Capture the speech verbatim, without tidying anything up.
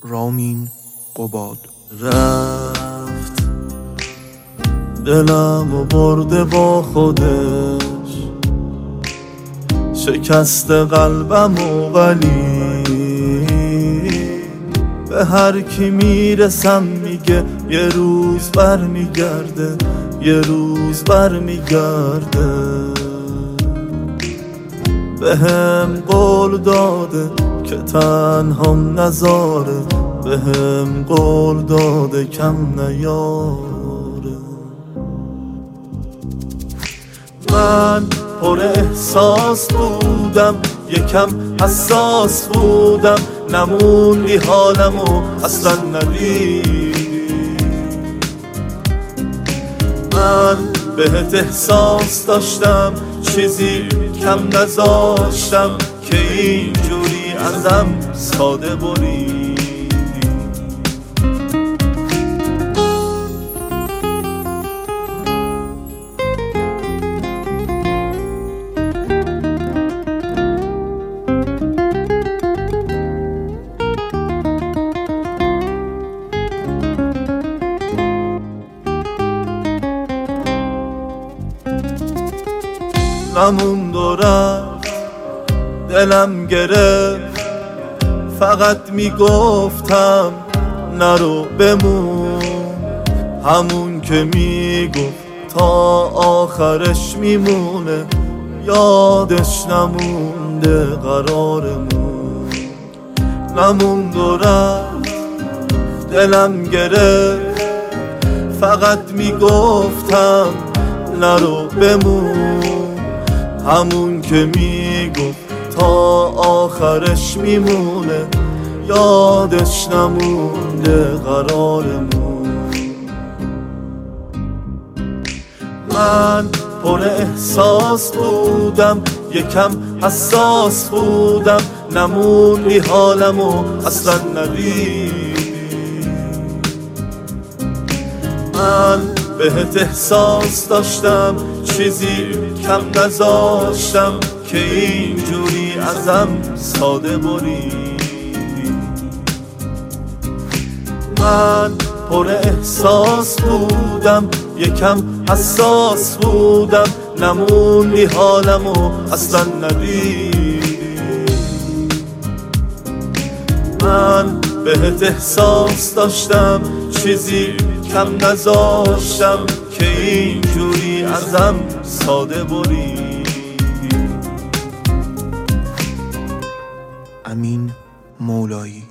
رامین قباد. رفت دلم و برده با خودش، شکست قلبم و ولی به هر کی میرسم میگه یه روز بر میگرده، یه روز بر میگرده. به هم قول داده که تنهام نذاره، به هم قول داده کم نیاره. من پر احساس بودم، یکم حساس بودم، نموندی حالمو اصلا ندیدی. من بهت احساس داشتم، چیزی کم نذاشتم که اینجوری ازم ساده بریدی. نموند و رفت دلم گرفت، فقط میگفتم نرو بمون، همون که میگفت تا آخرش میمونه، یادش نمونده قرارمون. نموند و رفت دلم گرفت، فقط میگفتم نرو بمون، همون که میگفت تا آخرش میمونه، یادش نمونده قرارمون. من پر احساس بودم، یکم حساس بودم، نموندی حالمو اصلا ندیدی. من بهت احساس داشتم، چیزی کم نذاشتم که اینجوری ازم ساده بریدی. من پر احساس بودم، یکم حساس بودم، نموندی حالمو اصلا ندیدی. من بهت احساس داشتم، چیزی کم نذاشتم که اینجوری ازم ساده بریدی. امین مولایی.